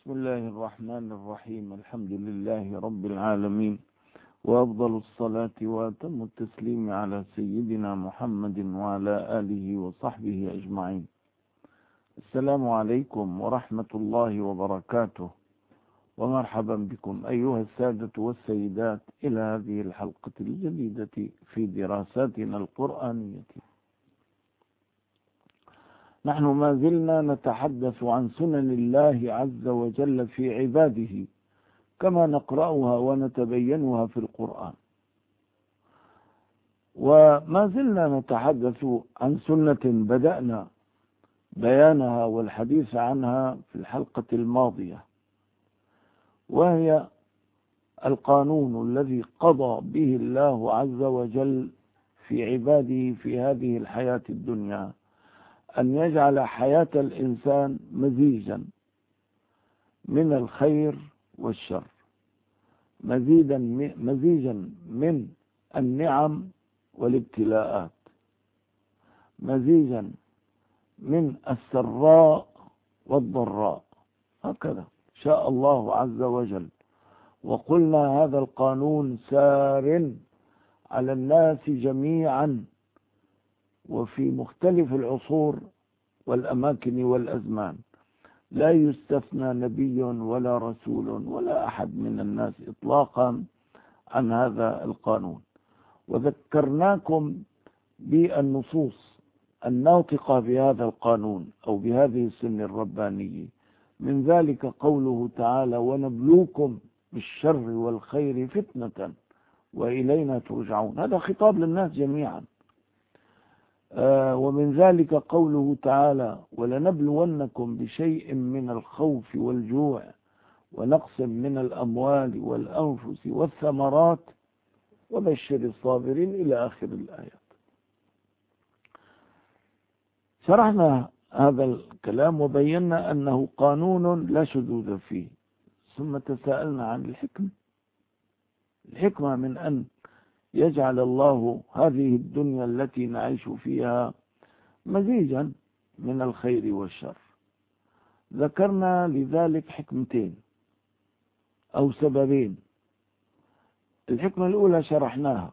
بسم الله الرحمن الرحيم. الحمد لله رب العالمين، وأفضل الصلاة وأتم التسليم على سيدنا محمد وعلى آله وصحبه أجمعين. السلام عليكم ورحمة الله وبركاته، ومرحبا بكم أيها السادة والسيدات إلى هذه الحلقة الجديدة في دراساتنا القرآنية. نحن ما زلنا نتحدث عن سنن الله عز وجل في عباده كما نقرأها ونتبينها في القرآن، وما زلنا نتحدث عن سنة بدأنا بيانها والحديث عنها في الحلقة الماضية، وهي القانون الذي قضى به الله عز وجل في عباده في هذه الحياة الدنيا، أن يجعل حياة الإنسان من الخير والشر، مزيجا من النعم والابتلاءات، مزيجا من السراء والضراء، هكذا شاء الله عز وجل. وقلنا هذا القانون سار على الناس جميعا وفي مختلف العصور والأماكن والأزمان، لا يستثنى نبي ولا رسول ولا أحد من الناس إطلاقا عن هذا القانون. وذكرناكم بالنصوص الناطقة بهذا القانون أو بهذه السنة الربانية، من ذلك قوله تعالى: ونبلوكم بالشر والخير فتنة وإلينا ترجعون. هذا خطاب للناس جميعا. ومن ذلك قوله تعالى: ولنبلونكم بشيء من الخوف والجوع ونقص من الأموال والأنفس والثمرات وبشر الصابرين، إلى آخر الآيات. شرحنا هذا الكلام وبينا أنه قانون لا شذوذ فيه، ثم تساءلنا عن الحكمة من أن يجعل الله هذه الدنيا التي نعيش فيها مزيجا من الخير والشر. ذكرنا لذلك حكمتين أو سببين. الحكمة الأولى شرحناها،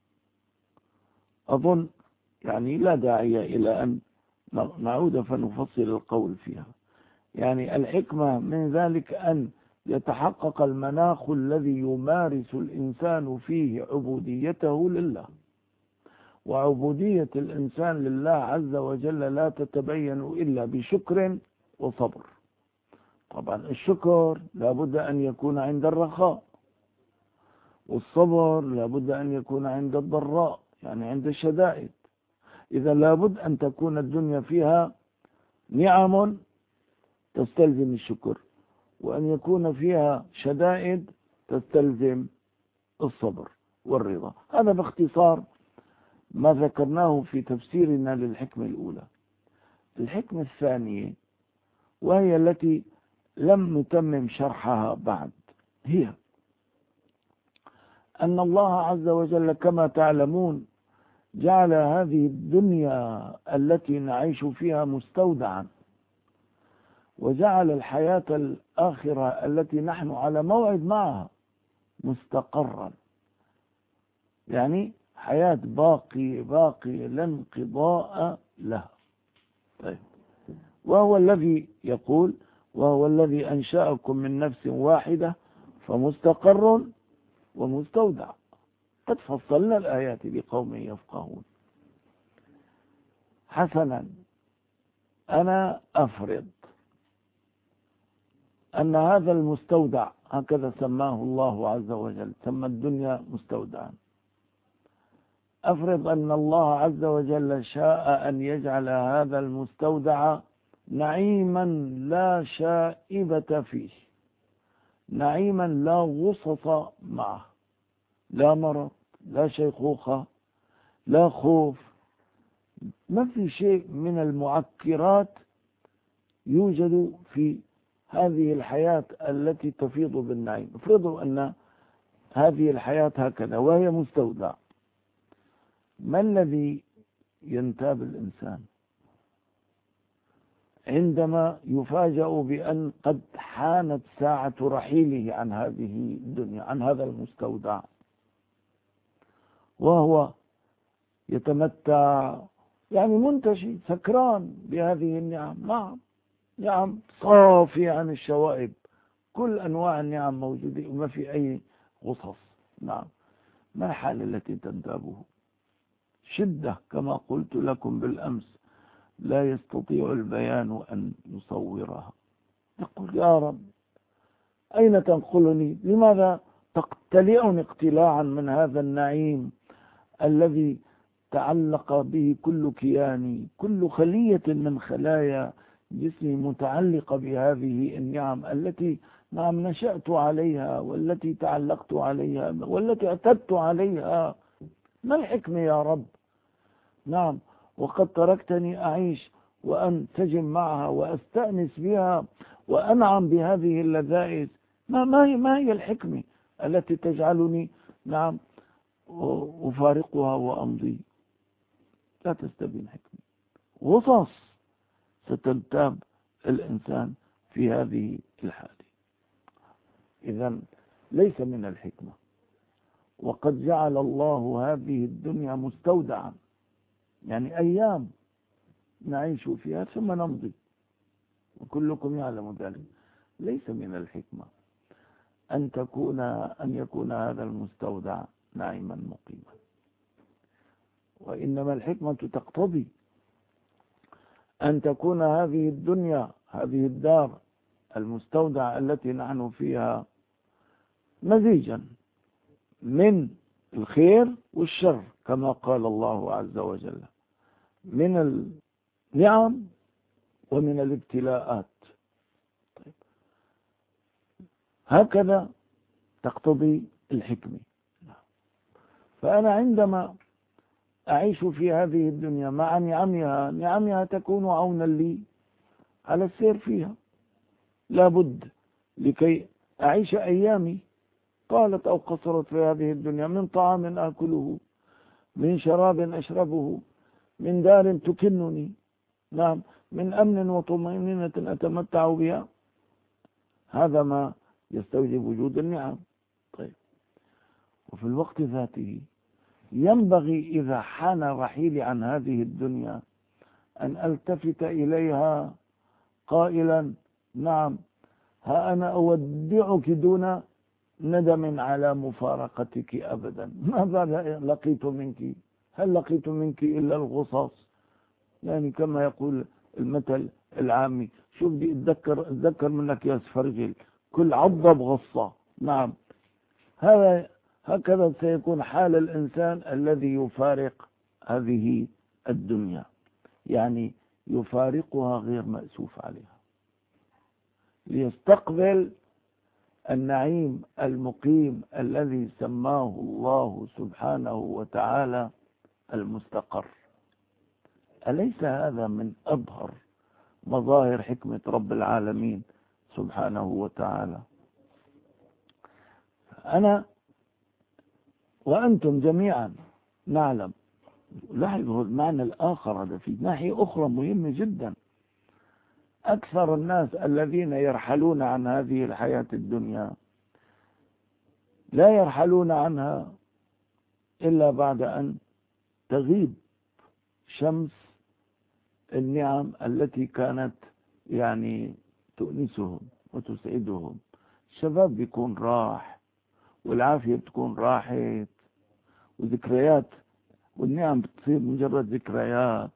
أظن يعني لا داعي إلى أن نعود فنفصل القول فيها. يعني الحكمة من ذلك أن يتحقق المناخ الذي يمارس الإنسان فيه عبوديته لله، وعبودية الإنسان لله عز وجل لا تتبين إلا بشكر وصبر. طبعا الشكر لابد أن يكون عند الرخاء، والصبر لابد أن يكون عند الضراء، يعني عند الشدائد. إذا لابد أن تكون الدنيا فيها نعم تستلزم الشكر، وأن يكون فيها شدائد تستلزم الصبر والرضا. هذا باختصار ما ذكرناه في تفسيرنا للحكمة الأولى. الحكمة الثانية، وهي التي لم نتمم شرحها بعد، هي أن الله عز وجل كما تعلمون جعل هذه الدنيا التي نعيش فيها مستودعا، وجعل الحياة الآخرة التي نحن على موعد معها مستقرا، يعني حياة باقية لا انقضاء لها. طيب. وهو الذي يقول: وهو الذي أنشأكم من نفس واحدة فمستقر ومستودع. قد فصلنا الآيات لقوم يفقهون. حسنا، أنا أفرض أن هذا المستودع، هكذا سماه الله عز وجل، سمى الدنيا مستودعا. أفرض أن الله عز وجل شاء أن يجعل هذا المستودع نعيما لا شائبة فيه، نعيما لا غصص معه، لا مرض، لا شيخوخة، لا خوف، ما في شيء من المعكرات يوجد في هذه الحياة التي تفيض بالنعيم. افرضوا أن هذه الحياة هكذا وهي مستودع، ما الذي ينتاب الإنسان؟ عندما يفاجأ بأن قد حانت ساعة رحيله عن هذه الدنيا، عن هذا المستودع، وهو يتمتع يعني منتشي سكران بهذه النعم. نعم، نعم صافي عن الشوائب، كل أنواع النعم موجودة وما في أي غصص. نعم، ما الحالة التي تنتابه؟ شدة كما قلت لكم بالأمس، لا يستطيع البيان أن يصورها. يقول يا رب أين تنقلني؟ لماذا تقتلعني اقتلاعا من هذا النعيم الذي تعلق به كل كياني، كل خلية من خلايا جسمي متعلقة بهذه النعم التي نعم نشأت عليها، والتي تعلقت عليها، والتي اعتدت عليها. ما الحكمة يا رب؟ نعم، وقد تركتني أعيش وأنسجم معها وأستأنس بها وأنعم بهذه اللذائذ. ما هي الحكمة التي تجعلني نعم أفارقها وأمضي؟ لا تستبين حكمة، غصص ستنتاب الإنسان في هذه الحالة. إذن ليس من الحكمة. وقد جعل الله هذه الدنيا مستودعا، يعني أيام نعيش فيها ثم نمضي، وكلكم يعلم ذلك. ليس من الحكمة أن يكون هذا المستودع نعيما مقيما، وإنما الحكمة تقتضي أن تكون هذه الدنيا، هذه الدار المستودع التي نحن فيها، مزيجا من الخير والشر كما قال الله عز وجل، من النعم ومن الابتلاءات. طيب، هكذا تقتضي الحكمة. فأنا عندما أعيش في هذه الدنيا مع نعمها تكون عونا لي على السير فيها. لابد لكي أعيش أيامي طالت أو قصرت في هذه الدنيا من طعام آكله، من شراب أشربه، من دار تكنني، نعم، من أمن وطمأنينة أتمتع بها. هذا ما يستوجب وجود النعم. طيب، وفي الوقت ذاته ينبغي إذا حان رحيلي عن هذه الدنيا أن ألتفت إليها قائلا نعم، ها أنا أودعك دون ندم على مفارقتك أبدا. ماذا لقيت منك؟ هل لقيت منك إلا الغصص؟ يعني كما يقول المثل العامي، شوف بدي اتذكر منك يا سفرجل، كل عضة بغصة. نعم، هكذا سيكون حال الإنسان الذي يفارق هذه الدنيا، يعني يفارقها غير مأسوف عليها ليستقبل النعيم المقيم الذي سماه الله سبحانه وتعالى المستقر. أليس هذا من أظهر مظاهر حكمة رب العالمين سبحانه وتعالى؟ أنا وأنتم جميعا نعلم. لاحظوا المعنى الآخر، هذا في ناحية أخرى مهمة جدا. أكثر الناس الذين يرحلون عن هذه الحياة الدنيا لا يرحلون عنها إلا بعد أن تغيب شمس النعم التي كانت يعني تؤنسهم وتسعدهم. الشباب بيكون راح، والعافية بتكون راحت، وذكريات والنعم بتصير مجرد ذكريات،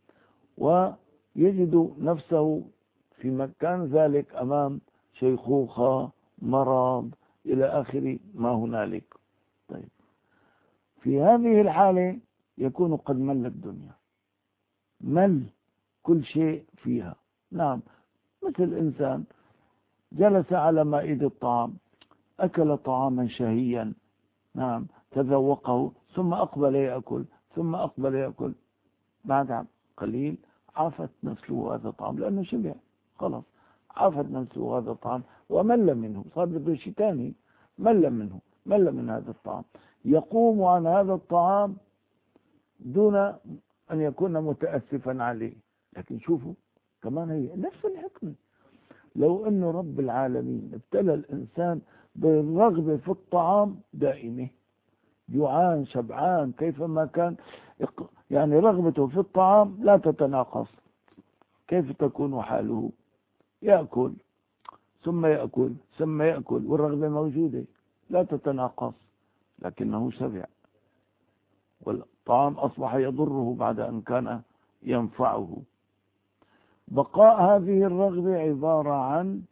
ويجد نفسه في مكان ذلك أمام شيخوخة، مرض، إلى آخر ما هنالك. طيب، في هذه الحالة يكون قد مل الدنيا، مل كل شيء فيها. نعم، مثل إنسان جلس على مائدة الطعام، أكل طعاما شهيا، نعم، تذوقه، ثم أقبل يأكل، ثم أقبل يأكل. بعد قليل عافت نفسه هذا الطعام لأنه شبع، خلاص عافت نفسه هذا الطعام ومل منه، صار بده شيء ثاني، مل من هذا الطعام. يقوم عن هذا الطعام دون أن يكون متأسفا عليه. لكن شوفوا كمان هي نفس الحكمة. لو أنه رب العالمين ابتلى الإنسان بالرغبة في الطعام دائمة، جوعان شبعان كيفما كان، يعني رغبته في الطعام لا تتناقص، كيف تكون حاله؟ يأكل ثم يأكل ثم يأكل والرغبة موجودة لا تتناقص، لكنه شبع، والطعام أصبح يضره بعد أن كان ينفعه. بقاء هذه الرغبة عبارة عن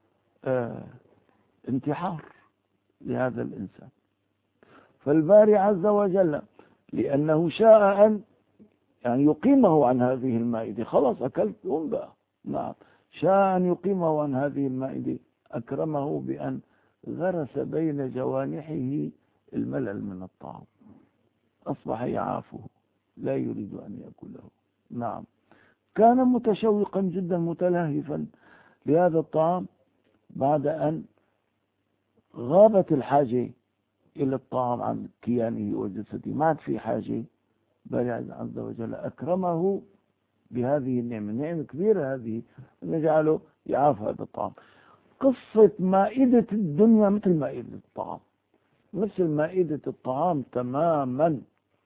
انتحار لهذا الإنسان. فالباري عز وجل لأنه شاء أن يعني يقيمه عن هذه المائدة، خلاص أكلت قوم بقى، نعم، شاء أن يقيمه عن هذه المائدة، أكرمه بأن غرس بين جوانحه الملل من الطعام، أصبح يعافه لا يريد أن يأكله. نعم، كان متشوقا جدا متلهفا لهذا الطعام، بعد أن غابت الحاجة إلى الطعام عن كيانه وجسده، ما عاد في حاجة، بل عز وجل أكرمه بهذه النعمة، نعمة كبيرة هذه، نجعله يعاف هذا الطعام. قصة مائدة الدنيا مثل مائدة الطعام، مثل مائدة الطعام تماما.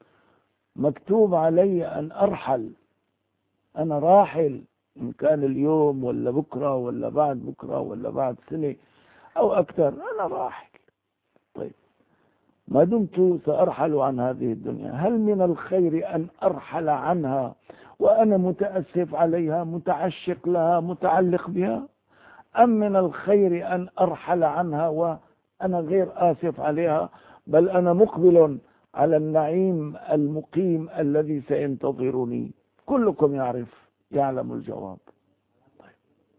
مكتوب علي أن أرحل، أنا راحل، إن كان اليوم ولا بكرة ولا بعد بكرة ولا بعد سنة أو أكثر، أنا راحل. طيب، ما دمت سأرحل عن هذه الدنيا، هل من الخير أن أرحل عنها وأنا متأسف عليها، متعشق لها، متعلق بها، أم من الخير أن أرحل عنها وأنا غير آسف عليها، بل أنا مقبل على النعيم المقيم الذي سينتظرني؟ كلكم يعلم الجواب. طيب،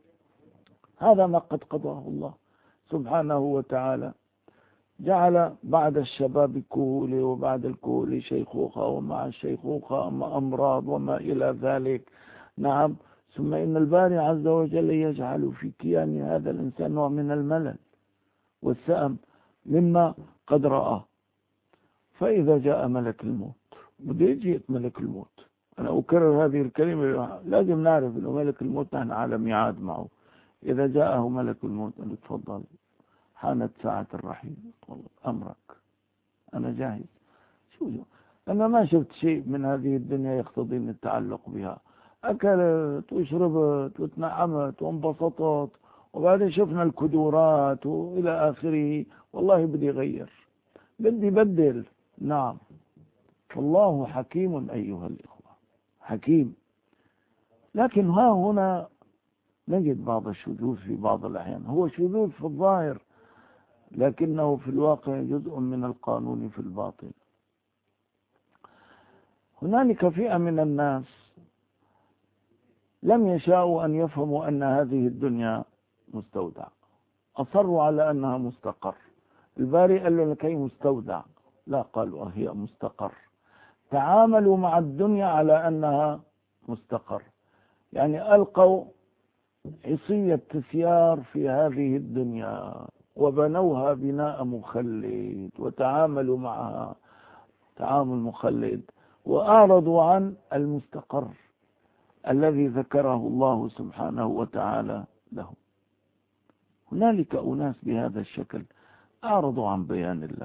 هذا ما قد قضاه الله سبحانه وتعالى، جعل بعد الشباب كهولة، وبعد الكهولة شيخوخة، ومع الشيخوخة أمراض وما إلى ذلك. نعم، ثم إن الباري عز وجل يجعل في كيان هذا الإنسان نوع من الملل والسأم مما قد رآه. فإذا جاء ملك الموت، بده يجي ملك الموت، أنا أكرر هذه الكلمة، لازم نعرف أنه ملك الموت نحن على ميعاد معه. إذا جاءه ملك الموت قال تفضل، حانت ساعة الرحيل، أمرك، أنا جاهز. شو أنا ما شفت شيء من هذه الدنيا يقتضي من التعلق بها، أكلت وشربت وتنعمت وانبسطت، وبعدين شفنا الكدورات وإلى آخره، والله بدي غير، بدي بدل. نعم، والله حكيم أيها الإخوة، حكيم. لكن ها هنا نجد بعض الشذوذ في بعض الأحيان، هو شذوذ في الظاهر لكنه في الواقع جزء من القانون في الباطن. هنالك فئة من الناس لم يشاءوا أن يفهموا أن هذه الدنيا مستودع، أصروا على أنها مستقر. الباري قال له لكي مستودع، لا، قالوا هي مستقر. تعاملوا مع الدنيا على أنها مستقر، يعني ألقوا عصية تسيار في هذه الدنيا وبنوها بناء مخلد، وتعاملوا معها تعامل مخلد، وأعرضوا عن المستقر الذي ذكره الله سبحانه وتعالى لهم. هنالك أناس بهذا الشكل أعرضوا عن بيان الله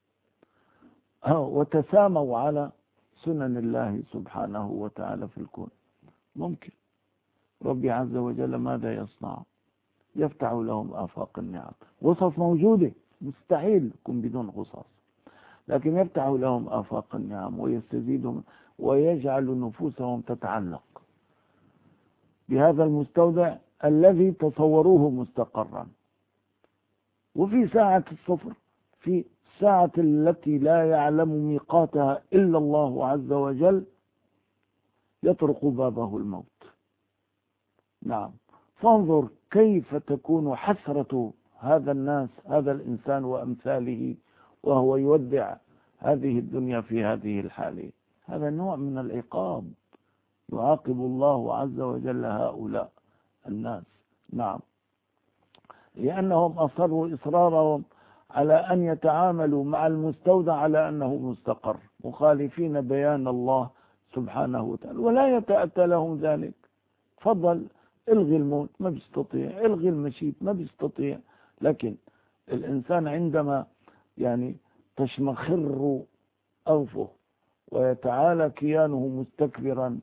وتساموا على سنن الله سبحانه وتعالى في الكون. ممكن ربي عز وجل ماذا يصنع؟ يفتح لهم آفاق النعم، غصص موجودة، مستحيل يكون بدون غصص، لكن يفتح لهم آفاق النعم ويستزيدهم ويجعل نفوسهم تتعلق بهذا المستودع الذي تصوروه مستقرا. وفي ساعة الصفر، في الساعة التي لا يعلم ميقاتها إلا الله عز وجل، يطرق بابه الموت. نعم، فانظر كيف تكون حسرة هذا الناس، هذا الإنسان وأمثاله، وهو يودع هذه الدنيا في هذه الحالة. هذا نوع من العقاب، يعاقب الله عز وجل هؤلاء الناس. نعم، لأنهم أصروا إصرارهم على أن يتعاملوا مع المستودع على أنه مستقر، مخالفين بيان الله سبحانه وتعالى، ولا يتأتى لهم ذلك. تفضل، الغي الموت ما بيستطيع، الغي المشيت ما بيستطيع. لكن الإنسان عندما يعني تشمخر أنفه ويتعالى كيانه مستكبرا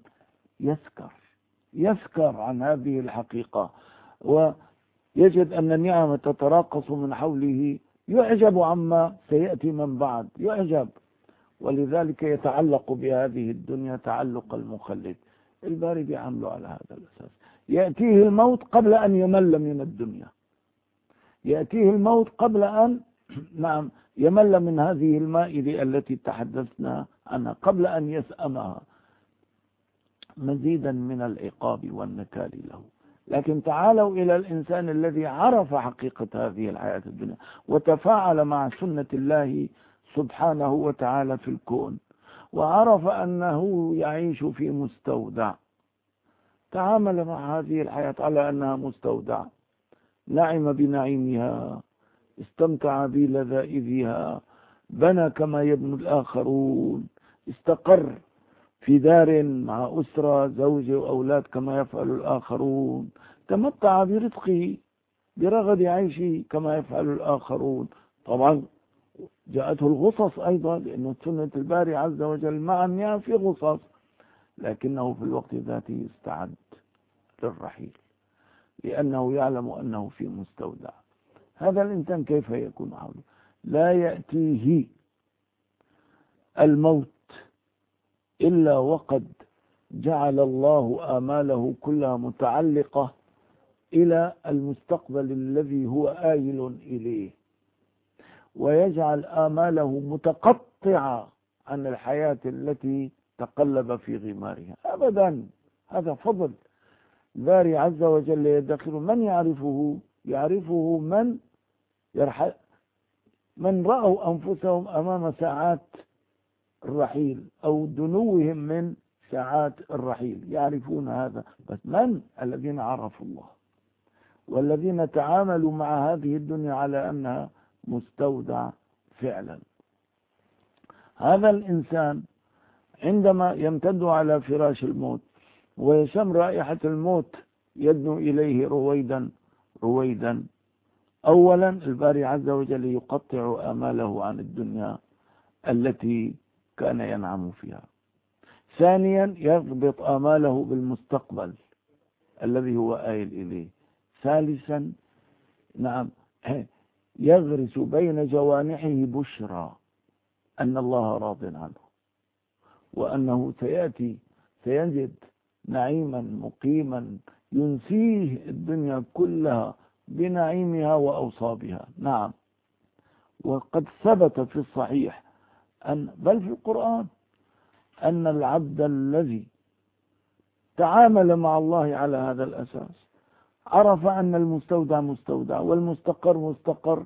يسكر عن هذه الحقيقة، ويجد أن النعم تتراقص من حوله، يعجب عما سيأتي من بعد، يعجب، ولذلك يتعلق بهذه الدنيا تعلق المخلد. الباري بيعمله على هذا الأساس، يأتيه الموت قبل أن يمل من الدنيا، يأتيه الموت قبل أن نعم يمل من هذه المائدة التي تحدثنا عنها، قبل أن يسأمها، مزيدا من العقاب والنكال له. لكن تعالوا إلى الإنسان الذي عرف حقيقة هذه الحياة الدنيا وتفاعل مع سنة الله سبحانه وتعالى في الكون، وعرف أنه يعيش في مستودع، تعامل مع هذه الحياة على أنها مستودع، نعم بنعيمها، استمتع بلذائذها، بنى كما يبني الآخرون، استقر في دار مع أسرة زوجة وأولاد كما يفعل الآخرون، تمتع برزقه برغد عيشه كما يفعل الآخرون. طبعا جاءته الغصص أيضا، لأن سنة الباري عز وجل مع النعم في غصص، لكنه في الوقت ذاته استعد للرحيل لأنه يعلم أنه في مستودع. هذا الإنسان كيف يكون حوله؟ لا يأتيه الموت إلا وقد جعل الله آماله كلها متعلقة إلى المستقبل الذي هو آيل إليه، ويجعل آماله متقطعة عن الحياة التي تقلب في غمارها. أبدا، هذا فضل الباري عز وجل يدخر. من يعرفه من رأوا أنفسهم أمام ساعات الرحيل أو دنوهم من ساعات الرحيل، يعرفون هذا. بس من الذين عرفوا الله والذين تعاملوا مع هذه الدنيا على أنها مستودع فعلا. هذا الإنسان عندما يمتد على فراش الموت ويشم رائحة الموت يدنو إليه رويدا رويدا، أولا الباري عز وجل يقطع آماله عن الدنيا التي كان ينعم فيها. ثانيا يربط آماله بالمستقبل الذي هو آيل إليه. ثالثا نعم يغرس بين جوانحه بشرى أن الله راض عنه، وأنه سيجد نعيما مقيما ينسيه الدنيا كلها بنعيمها وأوصابها. نعم، وقد ثبت في الصحيح بل في القرآن أن العبد الذي تعامل مع الله على هذا الأساس عرف أن المستودع مستودع والمستقر مستقر،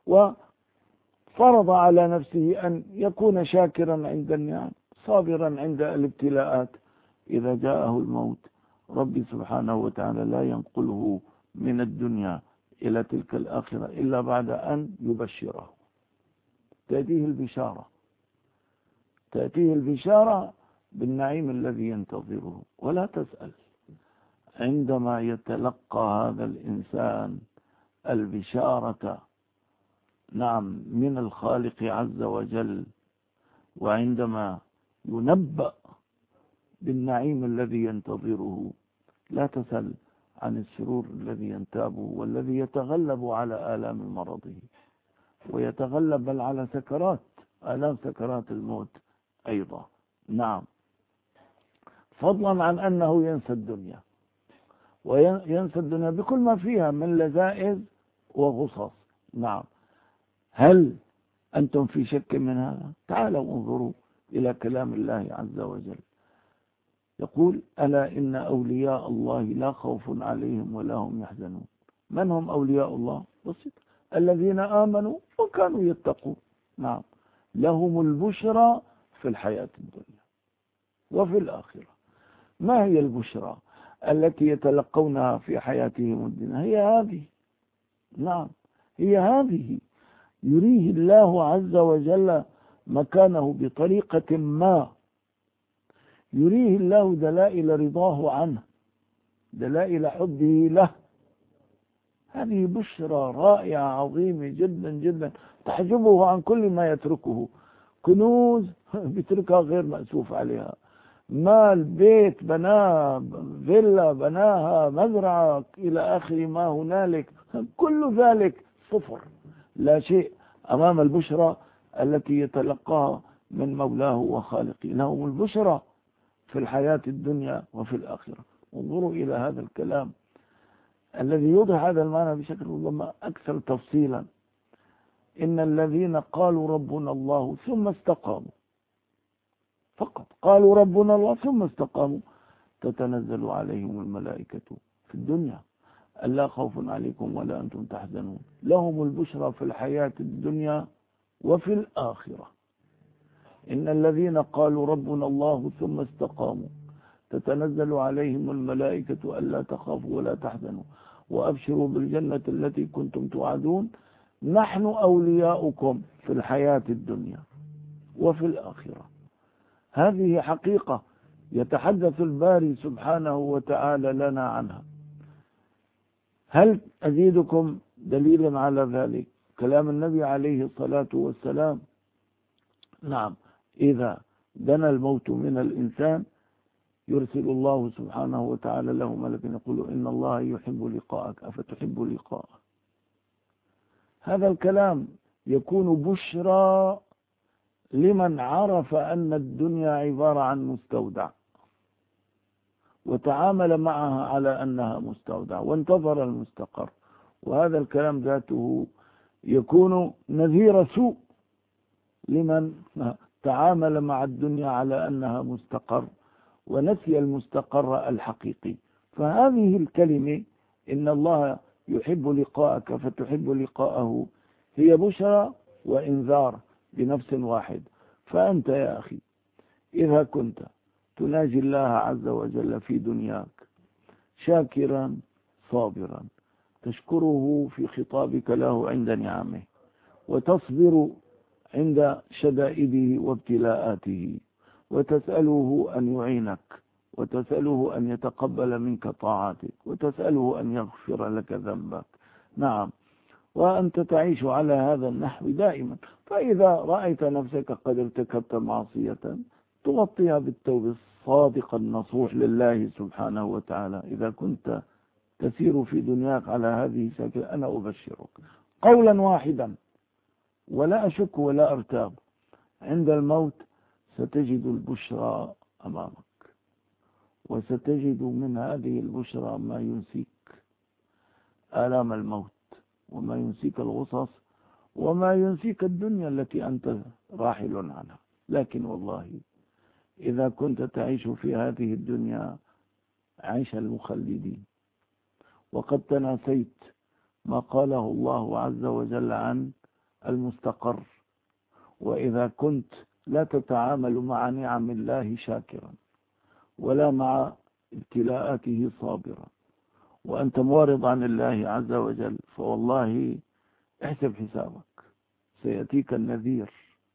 وفرض على نفسه أن يكون شاكرا عند النعم، صابرا عند الابتلاءات. إذا جاءه الموت ربي سبحانه وتعالى لا ينقله من الدنيا إلى تلك الآخرة إلا بعد أن يبشره. تأتيه البشارة بالنعيم الذي ينتظره. ولا تسأل، عندما يتلقى هذا الإنسان البشارة نعم من الخالق عز وجل، وعندما ينبأ بالنعيم الذي ينتظره، لا تسأل عن السرور الذي ينتابه والذي يتغلب على آلام مرضه، ويتغلب بل على آلام سكرات الموت أيضا. نعم، فضلا عن أنه ينسى الدنيا، وينسى الدنيا بكل ما فيها من لذائذ وغصص. نعم، هل أنتم في شك من هذا؟ تعالوا انظروا إلى كلام الله عز وجل، يقول ألا إن أولياء الله لا خوف عليهم ولا هم يحزنون. من هم أولياء الله؟ بسيط، الذين آمنوا وكانوا يتقون. نعم، لهم البشرى في الحياة الدنيا وفي الآخرة. ما هي البشرى التي يتلقونها في حياتهم الدنيا؟ هي هذه. نعم، هي هذه. يريه الله عز وجل مكانه بطريقة ما، يريه الله دلائل رضاه عنه دلائل حبه له. هذه بشرى رائعة عظيمة جدا جدا تحجبه عن كل ما يتركه. كنوز بيتركها غير مأسوف عليها، مال، بيت بناه، فيلا بناها، مزرعة إلى آخر ما هنالك، كل ذلك صفر، لا شيء أمام البشرى التي يتلقاها من مولاه وخالقه. لهم البشرى في الحياة الدنيا وفي الآخرة. انظروا إلى هذا الكلام الذي يوضح هذا المعنى بشكل ربما أكثر تفصيلا. إن الذين قالوا ربنا الله ثم استقاموا، فقط قالوا ربنا الله ثم استقاموا، تتنزل عليهم الملائكة في الدنيا ألا خوف عليكم ولا أنتم تحزنون، لهم البشرى في الحياة الدنيا وفي الآخرة. إن الذين قالوا ربنا الله ثم استقاموا تتنزل عليهم الملائكة ألا تخافوا ولا تحزنوا وأبشروا بالجنة التي كنتم توعدون نحن أولياؤكم في الحياة الدنيا وفي الآخرة. هذه حقيقة يتحدث الباري سبحانه وتعالى لنا عنها. هل أزيدكم دليلا على ذلك؟ كلام النبي عليه الصلاة والسلام. نعم، إذا دنا الموت من الإنسان يرسل الله سبحانه وتعالى له ملكا يقول إن الله يحب لقاءك أفتحب لقاءه. هذا الكلام يكون بشرى لمن عرف أن الدنيا عبارة عن مستودع وتعامل معها على أنها مستودع وانتظر المستقر. وهذا الكلام ذاته يكون نذير سوء لمن تعامل مع الدنيا على أنها مستقر ونسي المستقر الحقيقي. فهذه الكلمة إن الله يحب لقاءك فتحب لقاءه هي بشرى وإنذار بنفس واحد. فأنت يا أخي إذا كنت تناجي الله عز وجل في دنياك شاكرا صابرا تشكره في خطابك له عند نعمه وتصبر عند شدائده وابتلاءاته وتسأله أن يعينك وتسأله أن يتقبل منك طاعاتك وتسأله أن يغفر لك ذنبك. نعم، وأنت تعيش على هذا النحو دائما. فإذا رأيت نفسك قد ارتكبت معصية تغطيها بالتوبة الصادق النصوح لله سبحانه وتعالى. إذا كنت تسير في دنياك على هذه الشكل أنا أبشرك قولا واحدا ولا أشك ولا أرتاب، عند الموت ستجد البشرى أمامك، وستجد من هذه البشرى ما ينسيك آلام الموت وما ينسيك الغصص وما ينسيك الدنيا التي أنت راحل عنها. لكن والله إذا كنت تعيش في هذه الدنيا عيش المخلدين وقد تناسيت ما قاله الله عز وجل عن المستقر، وإذا كنت لا تتعامل مع نعم الله شاكرا ولا مع ابتلاءاته صابرا وأنت معرض عن الله عز وجل، فوالله احسب حسابك، سيأتيك النذير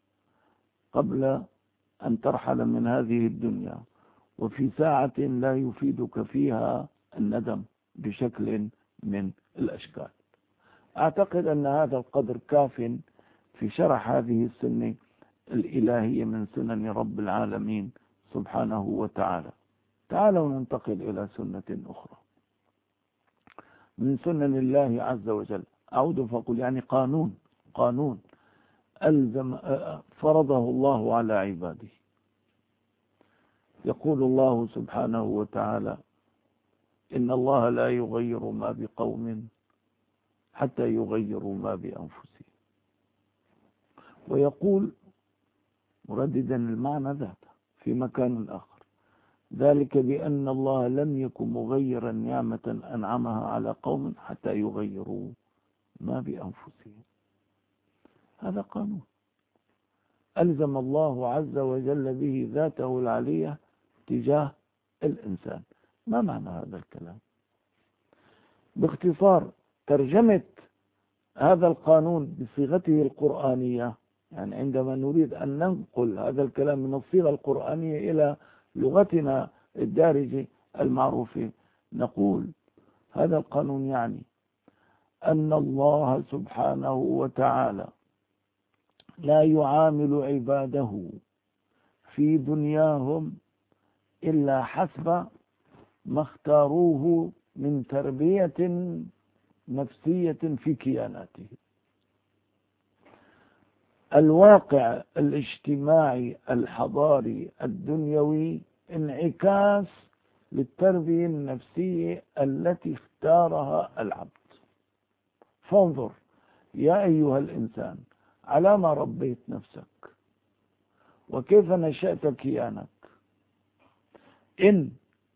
قبل أن ترحل من هذه الدنيا، وفي ساعة لا يفيدك فيها الندم بشكل من الأشكال. أعتقد أن هذا القدر كاف في شرح هذه السنة الإلهية من سنن رب العالمين سبحانه وتعالى. تعالوا ننتقل إلى سنة أخرى من سنن الله عز وجل. أعود فأقول يعني قانون ألزم فرضه الله على عباده. يقول الله سبحانه وتعالى إن الله لا يغير ما بقوم حتى يغيروا ما بأنفسهم. ويقول مرددا المعنى ذاته في مكان آخر ذلك بأن الله لم يكن مغيرا نعمة أنعمها على قوم حتى يغيروا ما بأنفسهم. هذا قانون ألزم الله عز وجل به ذاته العلية تجاه الإنسان. ما معنى هذا الكلام؟ باختصار ترجمة هذا القانون بصيغته القرآنية، يعني عندما نريد أن ننقل هذا الكلام من الصيغة القرآنية إلى لغتنا الدارجة المعروفة نقول هذا القانون يعني أن الله سبحانه وتعالى لا يعامل عباده في دنياهم إلا حسب ما اختاروه من تربية نفسية في كياناته. الواقع الاجتماعي الحضاري الدنيوي انعكاس للتربية النفسية التي اختارها العبد. فانظر يا أيها الإنسان على ما ربيت نفسك وكيف نشأت كيانك. إن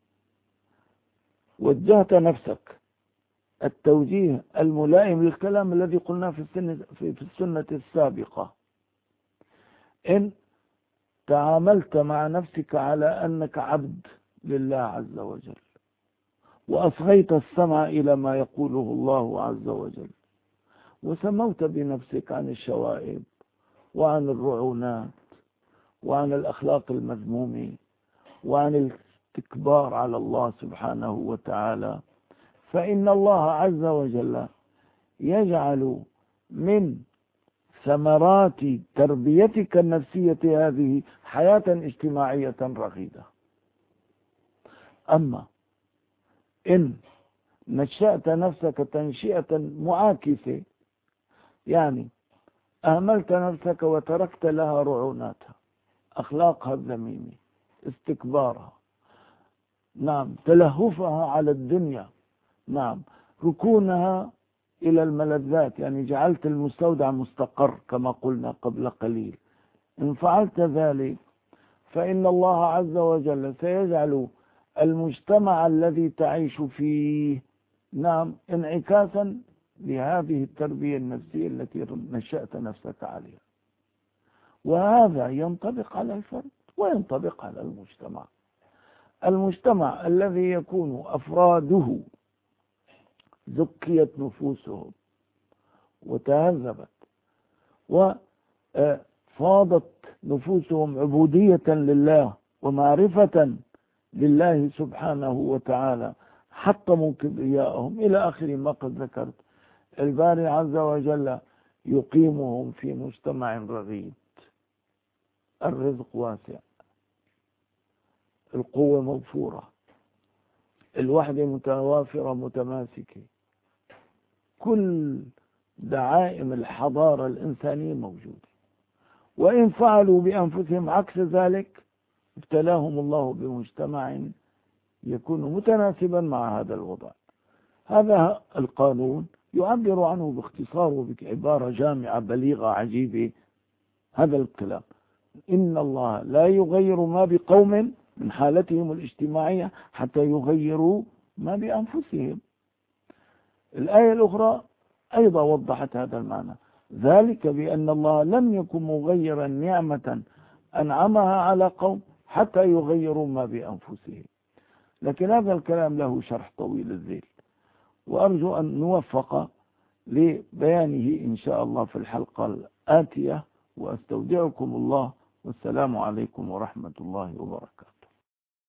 وجهت نفسك التوجيه الملائم للكلام الذي قلناه في السنة السابقة، إن تعاملت مع نفسك على أنك عبد لله عز وجل وأصغيت السمع إلى ما يقوله الله عز وجل وسموت بنفسك عن الشوائب وعن الرعونات وعن الأخلاق المذمومة وعن الاستكبار على الله سبحانه وتعالى، فإن الله عز وجل يجعل من ثمرات تربيتك النفسية هذه حياة اجتماعية رغيدة. أما إن نشأت نفسك تنشئة معاكسة، يعني أهملت نفسك وتركت لها رعوناتها، أخلاقها الذميمة، استكبارها، نعم، تلهفها على الدنيا، نعم، ركونها إلى الملذات، يعني جعلت المستودع مستقر كما قلنا قبل قليل. إن فعلت ذلك فإن الله عز وجل سيجعل المجتمع الذي تعيش فيه، نعم، انعكاسا لهذه التربية النفسية التي نشأت نفسك عليها. وهذا ينطبق على الفرد وينطبق على المجتمع. المجتمع الذي يكون أفراده زكيت نفوسهم وتهذبت وفاضت نفوسهم عبودية لله ومعرفة لله سبحانه وتعالى، حطموا كبرياءهم إلى آخر ما قد ذكرت، الباري عز وجل يقيمهم في مجتمع رغيد، الرزق واسع، القوة موفورة، الوحدة متوافرة متماسكة، كل دعائم الحضارة الإنسانية موجودة. وإن فعلوا بأنفسهم عكس ذلك ابتلاهم الله بمجتمع يكون متناسبا مع هذا الوضع. هذا القانون يعبر عنه باختصار بعبارة جامعة بليغة عجيبة هذا الكلام: إن الله لا يغير ما بقوم من حالتهم الاجتماعية حتى يغيروا ما بأنفسهم. الآية الأخرى أيضا وضحت هذا المعنى، ذلك بأن الله لم يكن مغيرا نعمة أنعمها على قوم حتى يغيروا ما بأنفسهم. لكن هذا الكلام له شرح طويل الذيل، وأرجو أن نوفق لبيانه إن شاء الله في الحلقة الآتية، وأستودعكم الله، والسلام عليكم ورحمة الله وبركاته.